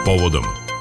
povodom.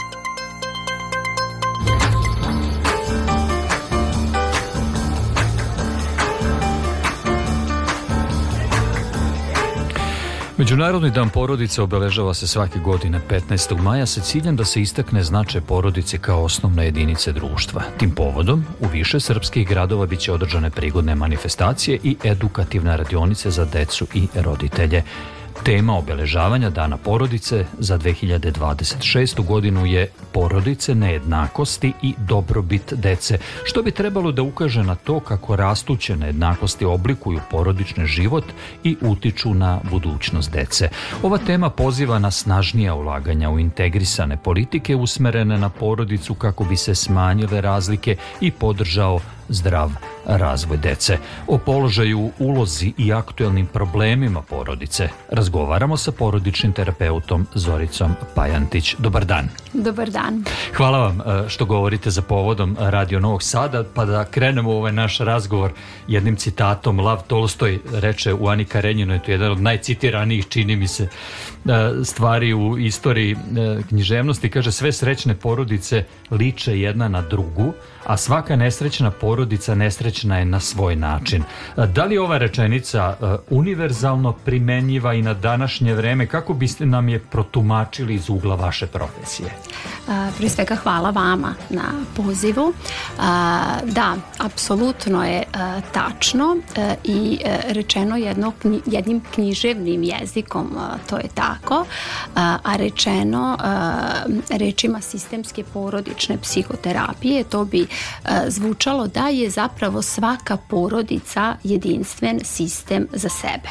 Međunarodni dan porodice obeležava se svake godine 15. maja sa ciljem da se istakne značaj porodice kao osnovne jedinice društva. Tim povodom u više srpskih gradova biće održane prigodne manifestacije i edukativne radionice za decu i roditelje. Tema obeležavanja Dana porodice za 2026. godinu je porodice, nejednakosti i dobrobit dece, što bi trebalo da ukaže na to kako rastuće nejednakosti oblikuju porodični život i utiču na budućnost dece. Ova tema poziva na snažnija ulaganja u integrisane politike usmerene na porodicu kako bi se smanjile razlike i podržao zdrav razvoj dece. O položaju, ulozi i aktuelnim problemima porodice razgovaramo sa porodičnim terapeutom Zoricom Pajantić. Dobar dan. Dobar dan. Hvala vam što govorite za povodom Radio Novog Sada, pa da krenemo ovaj naš razgovor jednim citatom. Lav Tolstoj reče u Ani Karenjinoj, to je jedan od najcitiranijih, čini mi se, stvari u istoriji književnosti. Kaže, sve srećne porodice liče jedna na drugu, a svaka nesrećna porodica nesrećna je na svoj način. Da li je ova rečenica univerzalno primenjiva i na današnje vreme? Kako biste nam je protumačili iz ugla vaše profesije? Prije svega hvala vama na pozivu. Da, apsolutno je tačno i rečeno jednim književnim jezikom, to je tako, a rečeno rečima sistemske porodične psihoterapije, to bi zvučalo da je zapravo svaka porodica jedinstven sistem za sebe.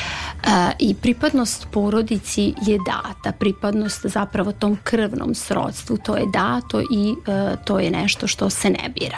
I pripadnost porodici je data, pripadnost zapravo tom krvnom srodstvu, to je dato i to je nešto što se ne bira.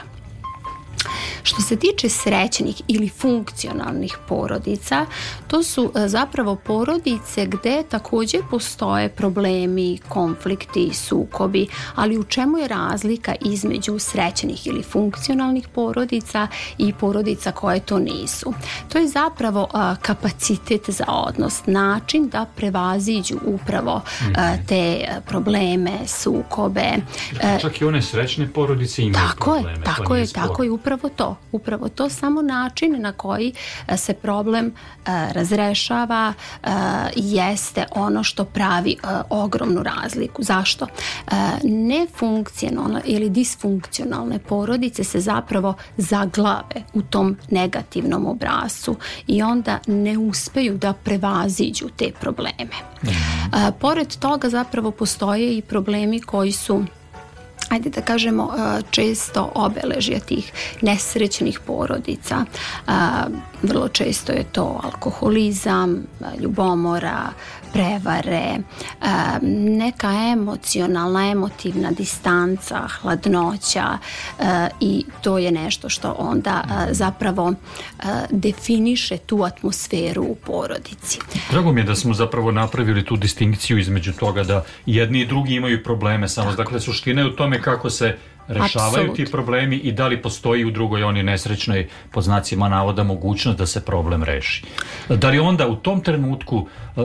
Što se tiče srećnih ili funkcionalnih porodica, to su zapravo porodice gde također postoje problemi, konflikti, sukobi, ali u čemu je razlika između srećnih ili funkcionalnih porodica i porodica koje to nisu? To je zapravo kapacitet za odnos, način da prevaziđu upravo te probleme, sukobe. Čak i one srećne porodice imaju probleme. Tako je, upravo to, samo način na koji se problem razrešava jeste ono što pravi ogromnu razliku. Zašto? Nefunkcionalne ili disfunkcionalne porodice se zapravo zaglave u tom negativnom obrascu i onda ne uspeju da prevaziđu te probleme. Pored toga zapravo postoje i problemi koji su, ajde da kažemo, često obeležja tih nesrećnih porodica. Vrlo često je to alkoholizam, ljubomora, prevare, neka emotivna distanca, hladnoća i to je nešto što onda zapravo definiše tu atmosferu u porodici. Drago mi je da smo zapravo napravili tu distinkciju između toga da jedni i drugi imaju probleme, samo dakle suština je u tome kako se rešavaju ti problemi i da li postoji u drugoj oni nesrećnoj, pod znacima navoda, mogućnost da se problem reši. Da li onda u tom trenutku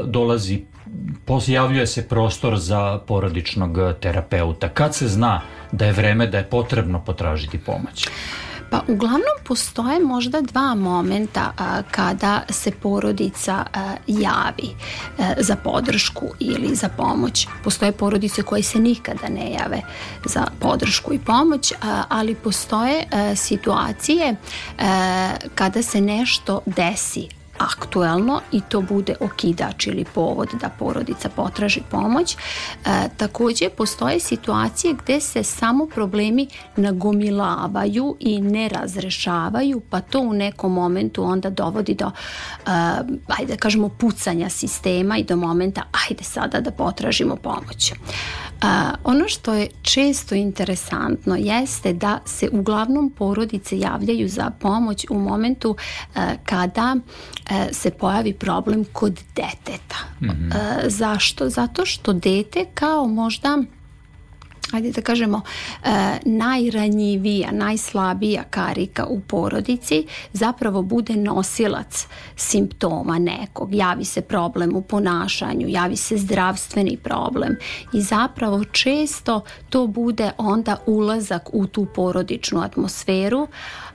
pojavljuje se prostor za porodičnog terapeuta? Kad se zna da je vreme, da je potrebno potražiti pomoć? Pa uglavnom postoje možda dva momenta kada se porodica javi za podršku ili za pomoć. Postoje porodice koje se nikada ne jave za podršku i pomoć, ali postoje situacije kada se nešto desi aktuelno i to bude okidač ili povod da porodica potraži pomoć. Također postoje situacije gdje se samo problemi nagomilavaju i ne razrešavaju, pa to u nekom momentu onda dovodi do ajde da kažemo pucanja sistema i do momenta ajde sada da potražimo pomoć. Ono što je često interesantno jeste da se uglavnom porodice javljaju za pomoć u momentu kada se pojavi problem kod deteta. Zašto? Zato što dete kao možda, hajde da kažemo, najranjivija, najslabija karika u porodici zapravo bude nosilac simptoma nekog. Javi se problem u ponašanju, javi se zdravstveni problem i zapravo često to bude onda ulazak u tu porodičnu atmosferu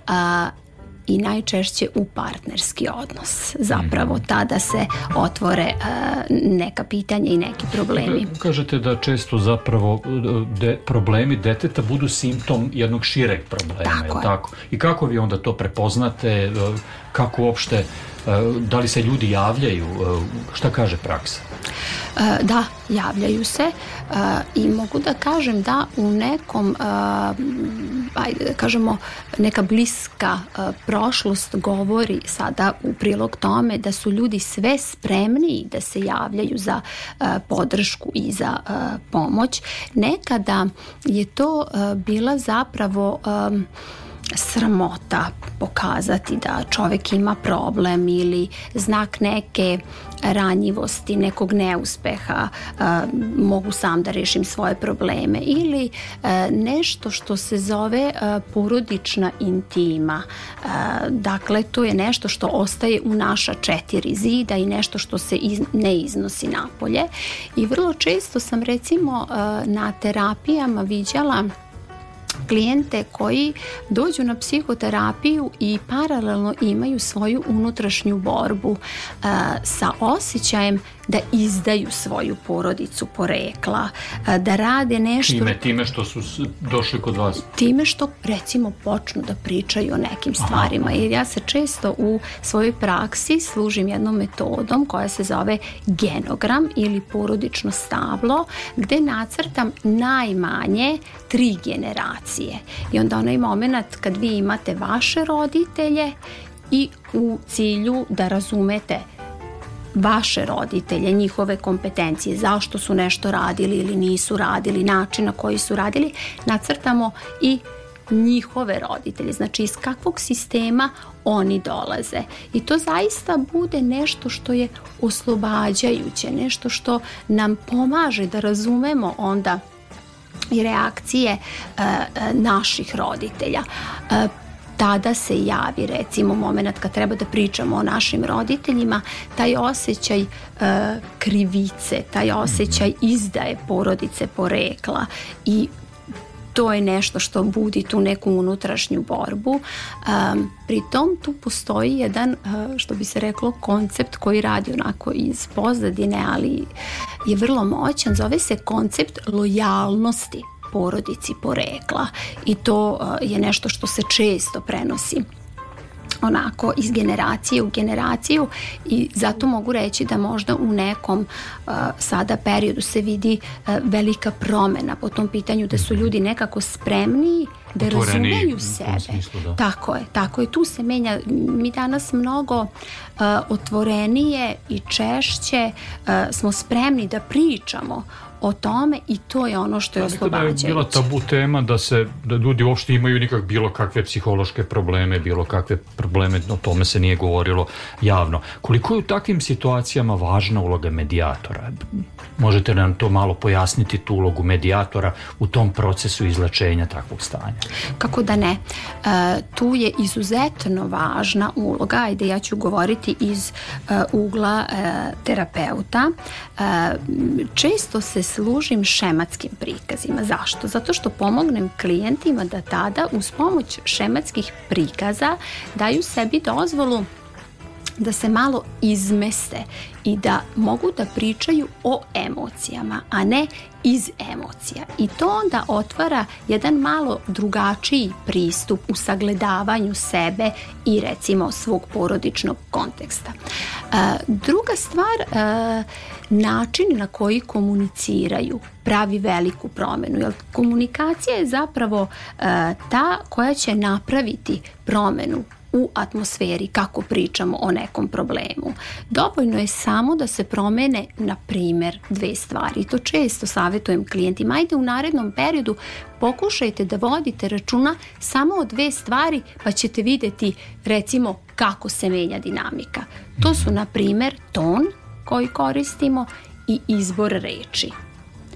i najčešće u partnerski odnos. Zapravo tada se otvore neka pitanja i neki problemi. Kažete da često zapravo problemi deteta budu simptom jednog šireg problema. Tako? I kako vi onda to prepoznate? Kako uopšte, da li se ljudi javljaju? Šta kaže praksa? Da, javljaju se i mogu da kažem da u nekom, ajde da kažemo, neka bliska prošlost govori sada u prilog tome da su ljudi sve spremniji da se javljaju za podršku i za pomoć. Nekada je to bila zapravo sramota pokazati da čovjek ima problem ili znak neke ranjivosti, nekog neuspeha, mogu sam da rešim svoje probleme, ili nešto što se zove porodična intima. Dakle, to je nešto što ostaje u naša 4 zida i nešto što se ne iznosi napolje. I vrlo često sam recimo na terapijama viđala klijente koji dođu na psihoterapiju i paralelno imaju svoju unutrašnju borbu sa osjećajem da izdaju svoju porodicu porekla, da rade nešto... Time što su došli kod vas? Time što, recimo, počnu da pričaju o nekim stvarima. Jer ja se često u svojoj praksi služim jednom metodom koja se zove genogram ili porodično stablo, gde nacrtam najmanje 3 generacije. I onda onaj moment kad vi imate vaše roditelje i u cilju da razumete vaše roditelje, njihove kompetencije, zašto su nešto radili ili nisu radili, način na koji su radili, nacrtamo i njihove roditelje, znači iz kakvog sistema oni dolaze. I to zaista bude nešto što je oslobađajuće, nešto što nam pomaže da razumemo onda i reakcije naših roditelja. Tada se javi, recimo, moment kad treba da pričamo o našim roditeljima, taj osjećaj krivice, taj osjećaj izdaje porodice porekla, i to je nešto što budi tu neku unutrašnju borbu. Pri tom tu postoji jedan, što bi se reklo, koncept koji radi onako iz pozadine, ali je vrlo moćan, zove se koncept lojalnosti porodici porekla, i to je nešto što se često prenosi onako iz generacije u generaciju, i zato mogu reći da možda u nekom sada periodu se vidi velika promena po tom pitanju, da su ljudi nekako spremniji da razumeju sebe. Smislu, da. Tako je, tu se menja. Mi danas mnogo otvorenije i češće smo spremni da pričamo o tome, i to je ono što je oslobađajuće. Da je bila tabu tema da ljudi uopšte imaju bilo kakve psihološke probleme, bilo kakve probleme, o tome se nije govorilo javno. Koliko je u takvim situacijama važna uloga medijatora? Možete nam to malo pojasniti, tu ulogu medijatora u tom procesu izlečenja takvog stanja? Kako da ne. Tu je izuzetno važna uloga, ajde ja ću govoriti iz ugla terapeuta. Često se služim šematskim prikazima. Zašto? Zato što pomognem klijentima da tada uz pomoć šematskih prikaza daju sebi dozvolu da se malo izmeste i da mogu da pričaju o emocijama, a ne iz emocija. I to onda otvara jedan malo drugačiji pristup u sagledavanju sebe i recimo svog porodičnog konteksta. Druga stvar, način na koji komuniciraju pravi veliku promenu. Jer komunikacija je zapravo ta koja će napraviti promenu u atmosferi kako pričamo o nekom problemu. Dovoljno je samo da se promene, na primjer, 2 stvari. To često savjetujem klijentima. Ajde u narednom periodu pokušajte da vodite računa samo o 2 stvari, pa ćete vidjeti recimo kako se menja dinamika. To su, na primjer, ton koji koristimo i izbor reči.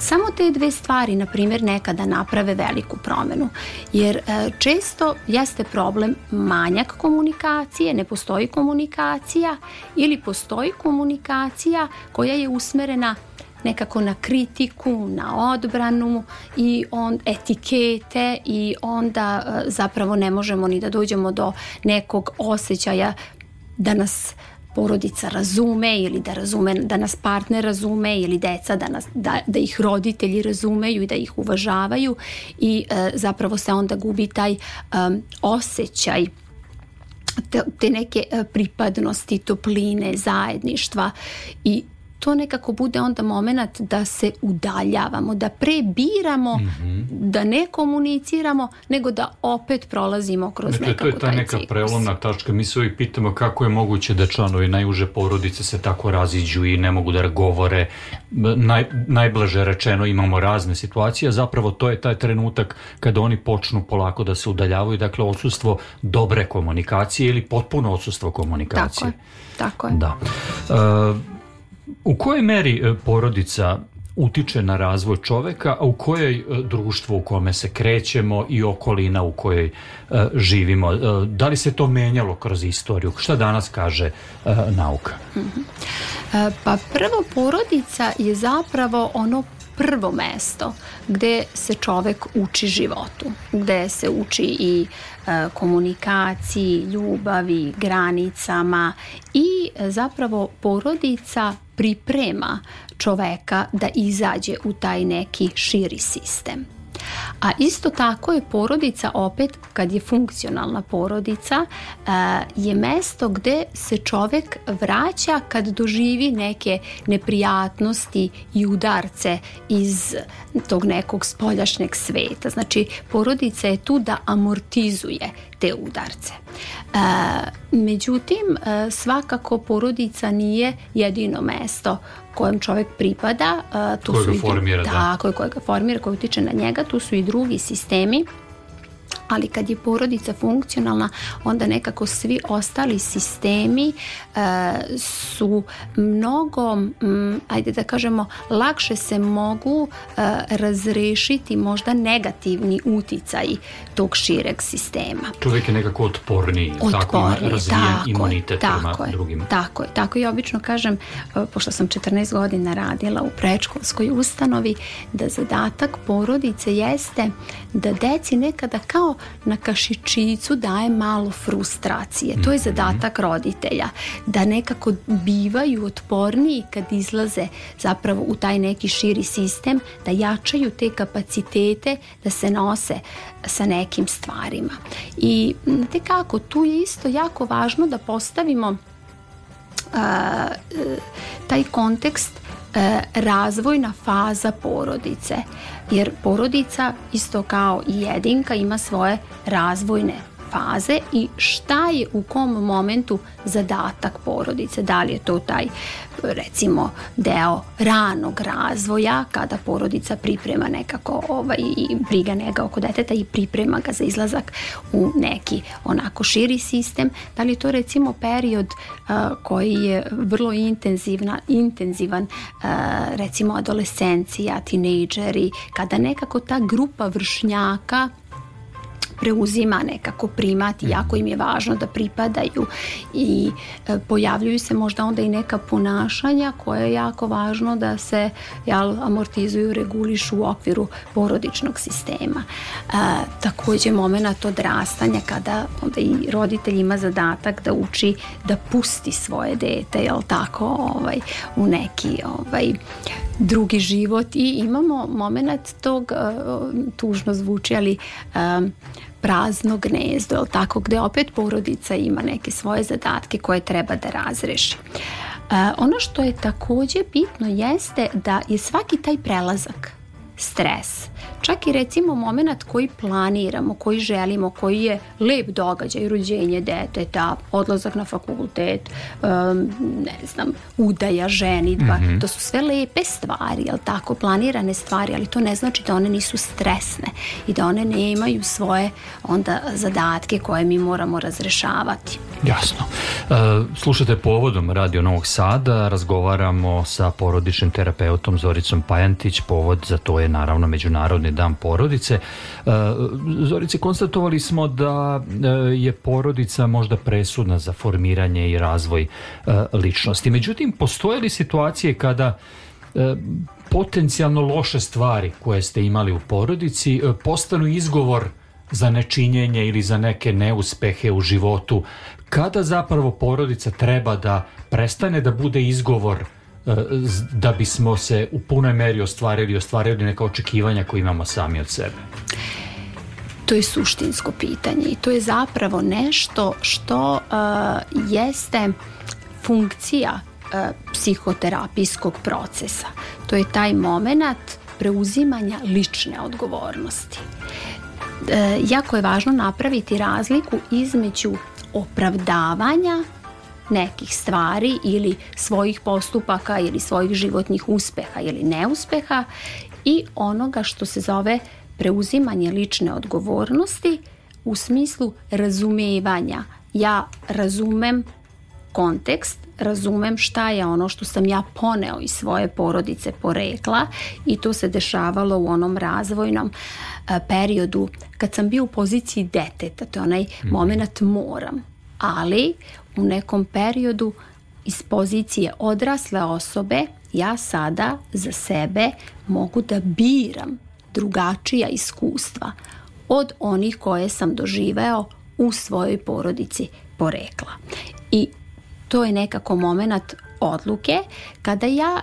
samo te dve stvari, na primjer, nekada naprave veliku promenu. Jer često jeste problem manjak komunikacije, ne postoji komunikacija ili postoji komunikacija koja je usmerena nekako na kritiku, na odbranu i etikete i onda zapravo ne možemo ni da dođemo do nekog osjećaja da nas porodica razume ili da nas partner razume ili deca da ih roditelji razumeju i da ih uvažavaju i zapravo se onda gubi taj osjećaj te neke pripadnosti, topline, zajedništva i to nekako bude onda moment da se udaljavamo, da prebiramo, da ne komuniciramo, nego da opet prolazimo kroz nekako taj ciklus. To je ta neka prelomna tačka. Mi se uvijek pitamo kako je moguće da članovi najuže porodice se tako raziđu i ne mogu da govore. Najblaže rečeno imamo razne situacije, a zapravo to je taj trenutak kada oni počnu polako da se udaljavaju, dakle odsustvo dobre komunikacije ili potpuno odsustvo komunikacije. Tako je. Da. U kojoj meri porodica utiče na razvoj čoveka, a u kojoj društvo u kome se krećemo i okolina u kojoj živimo? Da li se to menjalo kroz istoriju? Šta danas kaže nauka? Pa prvo, porodica je zapravo ono prvo mesto gde se čovek uči životu, gde se uči i komunikaciji, ljubavi, granicama i zapravo porodica priprema čoveka da izađe u taj neki širi sistem. A isto tako je porodica, opet kad je funkcionalna porodica, je mesto gde se čovek vraća kad doživi neke neprijatnosti i udarce iz tog nekog spoljašnjeg sveta. Znači, porodica je tu da amortizuje te udarce. Međutim, svakako porodica nije jedino mesto kojem čovjek pripada. Koje ga formira, koje ga formira, koje utiče na njega. Tu su i drugi sistemi. Ali kad je porodica funkcionalna, onda nekako svi ostali sistemi su mnogo, ajde da kažemo, lakše se mogu razrešiti možda negativni uticaji tog šireg sistema. Čovjek je nekako otporniji, tako razvijen imunitet prema drugima. Tako i obično kažem, pošto sam 14 godina radila u predškolskoj ustanovi, da zadatak porodice jeste da deci nekada kao na kašičicu daje malo frustracije. To je zadatak roditelja, da nekako bivaju otporniji kad izlaze zapravo u taj neki širi sistem, da jačaju te kapacitete da se nose sa nekim stvarima. I te kako, tu je isto jako važno da postavimo taj kontekst razvojna faza porodice, jer porodica isto kao i jedinka ima svoje razvojne faze i šta je u kom momentu zadatak porodice. Da li je to taj, recimo, deo ranog razvoja kada porodica priprema nekako i briga njega oko deteta i priprema ga za izlazak u neki onako širi sistem. Da li je to recimo period koji je vrlo intenzivan, recimo adolescencija, tinejdžeri, kada nekako ta grupa vršnjaka preuzima nekako primat i jako im je važno da pripadaju i pojavljuju se možda onda i neka ponašanja koje je jako važno da se amortizuju, regulišu u okviru porodičnog sistema. Također moment odrastanja kada onda i roditelj ima zadatak da uči da pusti svoje dete, u neki drugi život i imamo moment tog, tužno zvuči, ali prazno gnezdo, gde opet porodica ima neke svoje zadatke koje treba da razreši. Ono što je također bitno jeste da je svaki taj prelazak stres. Čak i recimo moment koji planiramo, koji želimo, koji je lep događaj, rođenje deteta, odlazak na fakultet, udaja, ženidba, to su sve lepe stvari, jel tako, planirane stvari, ali to ne znači da one nisu stresne i da one nemaju svoje onda zadatke koje mi moramo razrešavati. Jasno. Slušate Povodom Radio Novog Sada, razgovaramo sa porodičnim terapeutom Zoricom Pajantić. Povod za to je naravno Međunarodni dan porodice. Zorice, konstatovali smo da je porodica možda presudna za formiranje i razvoj ličnosti. Međutim, postoje li situacije kada potencijalno loše stvari koje ste imali u porodici postanu izgovor za nečinjenje ili za neke neuspehe u životu, kada zapravo porodica treba da prestane da bude izgovor da bismo se u punoj meri ostvarili neka očekivanja koje imamo sami od sebe? To je suštinsko pitanje i to je zapravo nešto što jeste funkcija psihoterapijskog procesa. To je taj moment preuzimanja lične odgovornosti. Jako je važno napraviti razliku između opravdavanja nekih stvari ili svojih postupaka ili svojih životnih uspeha ili neuspeha i onoga što se zove preuzimanje lične odgovornosti u smislu razumevanja. Ja razumem kontekst, razumem šta je ono što sam ja poneo iz svoje porodice porekla i to se dešavalo u onom razvojnom periodu kad sam bio u poziciji deteta, to je onaj moment moram, ali u nekom periodu iz pozicije odrasle osobe ja sada za sebe mogu da biram drugačija iskustva od onih koje sam doživeo u svojoj porodici porekla. I to je nekako moment odluke kada ja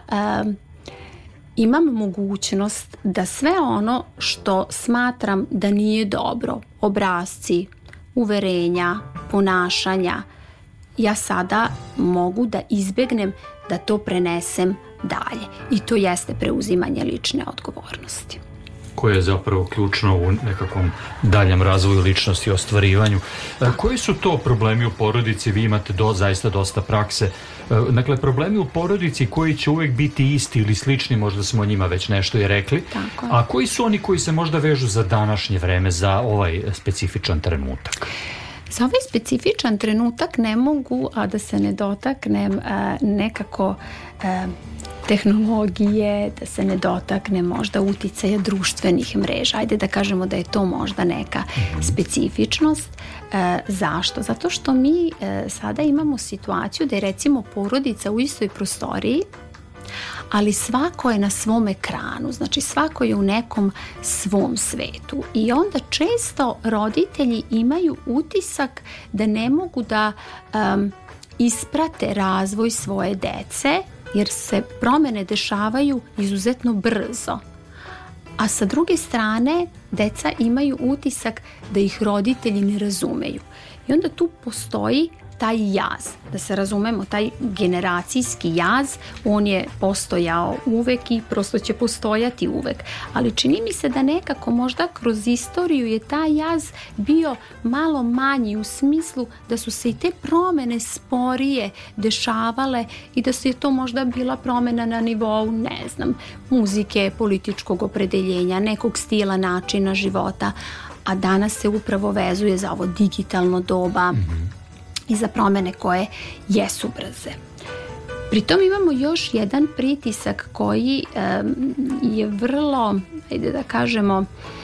imam mogućnost da sve ono što smatram da nije dobro, obrasci, uverenja, ponašanja, ja sada mogu da izbegnem da to prenesem dalje. I to jeste preuzimanje lične odgovornosti. Koje je zapravo ključno u nekakvom daljem razvoju ličnosti i ostvarivanju. Koji su to problemi u porodici? Vi imate zaista dosta prakse. Dakle, problemi u porodici koji će uvijek biti isti ili slični, možda smo o njima već nešto i rekli. Tako. A koji su oni koji se možda vežu za današnje vreme, za ovaj specifičan trenutak? Za ovaj specifičan trenutak ne mogu, a da se ne dotaknem nekako tehnologije, da se ne dotakne možda uticaja društvenih mreža. Ajde da kažemo da je to možda neka specifičnost. Zašto? Zato što mi sada imamo situaciju da je recimo porodica u istoj prostoriji, ali svako je na svom ekranu, znači svako je u nekom svom svetu i onda često roditelji imaju utisak da ne mogu da isprate razvoj svoje dece jer se promene dešavaju izuzetno brzo. A sa druge strane, deca imaju utisak da ih roditelji ne razumeju. I onda tu postoji taj jaz, da se razumemo, taj generacijski jaz, on je postojao uvek i prosto će postojati uvek. Ali čini mi se da nekako možda kroz istoriju je taj jaz bio malo manji u smislu da su se i te promene sporije dešavale i da se je to možda bila promena na nivou, ne znam, muzike, političkog opredeljenja, nekog stila, načina života, a danas se upravo vezuje za ovo digitalno doba i za promene koje jesu brze. Pritom imamo još jedan pritisak koji je vrlo, ajde da kažemo,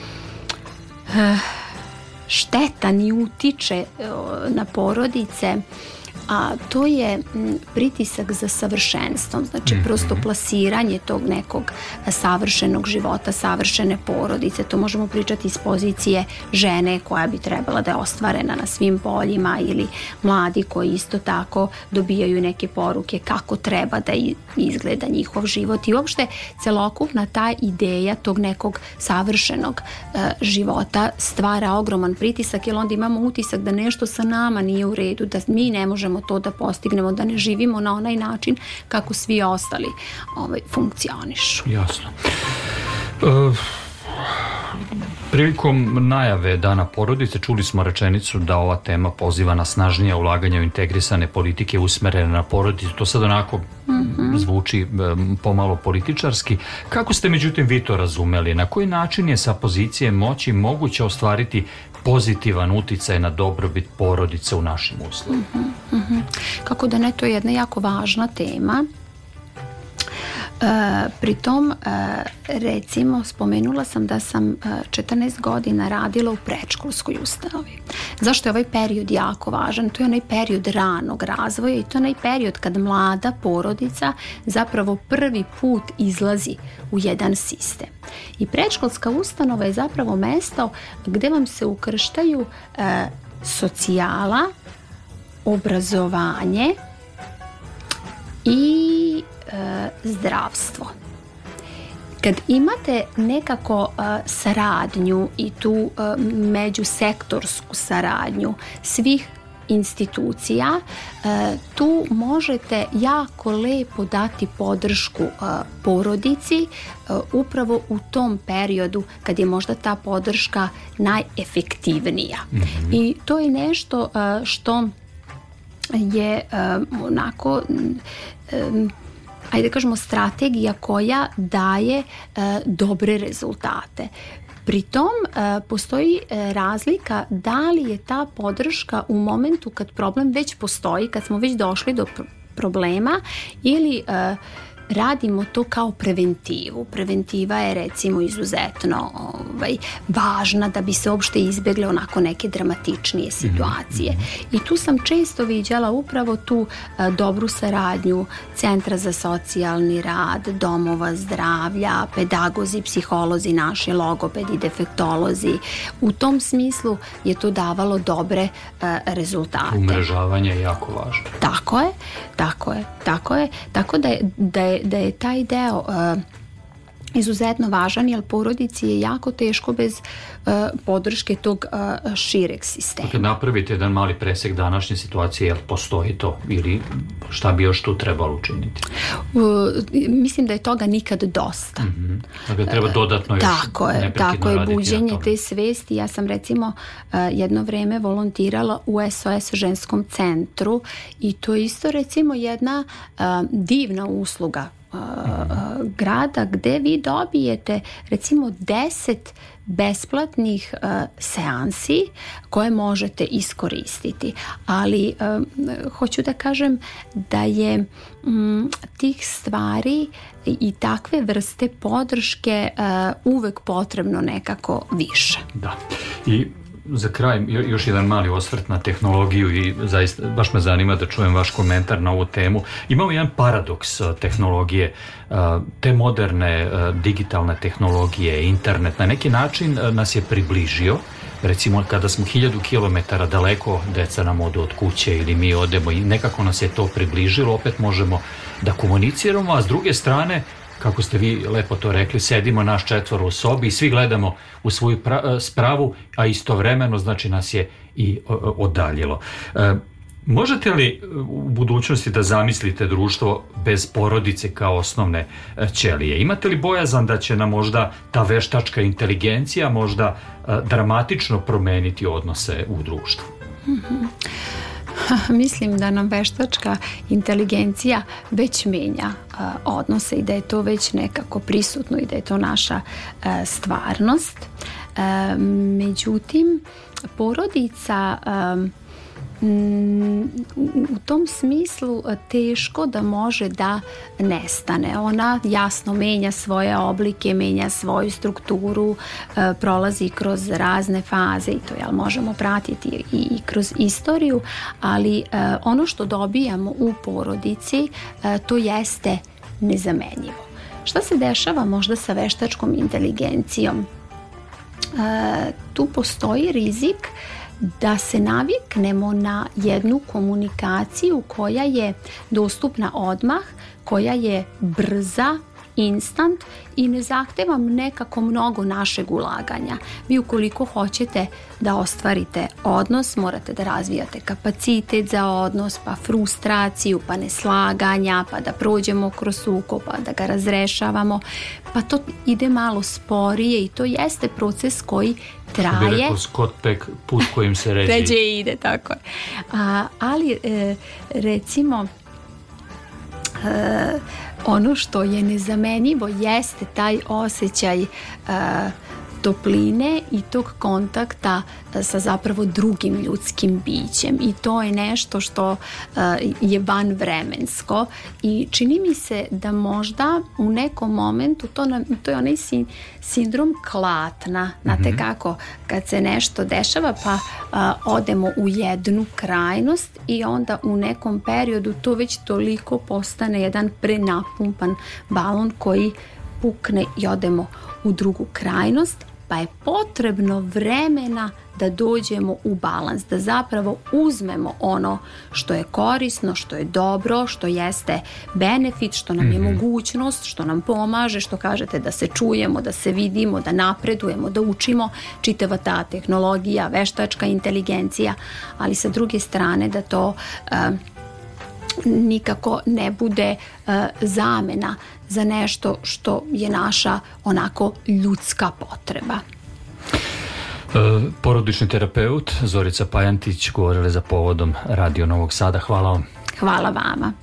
štetan i utiče na porodice, a to je pritisak za savršenstvom, znači prosto plasiranje tog nekog savršenog života, savršene porodice. To možemo pričati iz pozicije žene koja bi trebala da je ostvarena na svim poljima ili mladi koji isto tako dobijaju neke poruke kako treba da izgleda njihov život i uopšte celokupna ta ideja tog nekog savršenog života stvara ogroman pritisak jer onda imamo utisak da nešto sa nama nije u redu, da mi ne možemo to da postignemo, da ne živimo na onaj način kako svi ostali funkcionišu. Jasno. Prilikom najave Dana porodice čuli smo rečenicu da ova tema poziva na snažnije ulaganje u integrisane politike usmerene na porodicu. To sad onako zvuči pomalo političarski. Kako ste međutim vi to razumeli? Na koji način je sa pozicije moći moguće ostvariti pozitivan uticaj na dobrobit porodice u našim uslovima? Kako da ne, to je jedna jako važna tema. Pritom, recimo, spomenula sam da sam 14 godina radila u predškolskoj ustanovi. Zašto je ovaj period jako važan? To je onaj period ranog razvoja i to je onaj period kad mlada porodica zapravo prvi put izlazi u jedan sistem. I predškolska ustanova je zapravo mesto gde vam se ukrštaju socijala, obrazovanje i zdravstvo. Kad imate nekako saradnju i tu međusektorsku saradnju svih institucija, tu možete jako lepo dati podršku porodici upravo u tom periodu kad je možda ta podrška najefektivnija. I to je nešto što je onako ajde kažemo strategija koja daje dobre rezultate. Pritom postoji razlika da li je ta podrška u momentu kad problem već postoji, kad smo već došli do problema ili radimo to kao preventivu. Preventiva je recimo izuzetno važna da bi se uopšte izbjegle onako neke dramatičnije situacije. I tu sam često viđala upravo tu dobru saradnju Centra za socijalni rad, domova zdravlja, pedagozi, psiholozi naši, logopedi, defektolozi. U tom smislu je to davalo dobre rezultate. Umrežavanje je jako važno. Tako je. Tako da je taj deo izuzetno važan, jer porodici je jako teško bez podrške tog šireg sistema. Kad napravite jedan mali presek današnje situacije, jel postoji to ili šta bi još tu trebalo učiniti? Mislim da je toga nikad dosta. Dakle, treba dodatno još Tako je, buđenje te svesti. Ja sam recimo jedno vreme volontirala u SOS ženskom centru i to je isto recimo jedna divna usluga grada gde vi dobijete recimo 10 besplatnih seansi koje možete iskoristiti. Ali hoću da kažem da je tih stvari i takve vrste podrške uvek potrebno nekako više. Da. I za kraj još jedan mali osvrt na tehnologiju i zaista baš me zanima da čujem vaš komentar na ovu temu. Imamo jedan paradoks tehnologije, te moderne digitalne tehnologije, internet na neki način nas je približio. Recimo kada smo 1000 km daleko, deca nam odu od kuće ili mi odemo i nekako nas je to približilo, opet možemo da komuniciramo, a s druge strane, kako ste vi lepo to rekli, sedimo naš 4 u sobi i svi gledamo u svoju spravu, a istovremeno znači nas je i odaljilo. Možete li u budućnosti da zamislite društvo bez porodice kao osnovne ćelije? Imate li bojazan da će nam možda ta veštačka inteligencija možda dramatično promeniti odnose u društvu? Mislim da nam veštačka inteligencija već menja odnose i da je to već nekako prisutno i da je to naša stvarnost. Međutim, porodica u tom smislu teško da može da nestane. Ona jasno menja svoje oblike, menja svoju strukturu, prolazi kroz razne faze i to možemo pratiti i kroz istoriju, ali ono što dobijamo u porodici to jeste nezamenjivo. Šta se dešava možda sa veštačkom inteligencijom? Tu postoji rizik da se naviknemo na jednu komunikaciju koja je dostupna odmah, koja je brza, instant i ne zahtevam nekako mnogo našeg ulaganja. Vi ukoliko hoćete da ostvarite odnos, morate da razvijate kapacitet za odnos, pa frustraciju, pa neslaganja, pa da prođemo kroz sukob, pa da ga razrešavamo, pa to ide malo sporije i to jeste proces koji traje. Bi rekao Scott Peck, put kojim se ređe ide, tako je. Ali recimo ono što je nezamenjivo jeste taj osjećaj topline i tog kontakta sa zapravo drugim ljudskim bićem i to je nešto što je vanvremensko i čini mi se da možda u nekom momentu to je onaj sindrom klatna, znate kako, kad se nešto dešava pa odemo u jednu krajnost i onda u nekom periodu to već toliko postane jedan prenapumpan balon koji pukne i odemo u drugu krajnost, pa je potrebno vremena da dođemo u balans, da zapravo uzmemo ono što je korisno, što je dobro, što jeste benefit, što nam je mogućnost, što nam pomaže, što kažete da se čujemo, da se vidimo, da napredujemo, da učimo, čitava ta tehnologija, veštačka inteligencija, ali sa druge strane da to nikako ne bude zamena za nešto što je naša onako ljudska potreba. Porodični terapeut Zorica Pajantić govorila za Povodom Radio Novog Sada. Hvala vam. Hvala vama.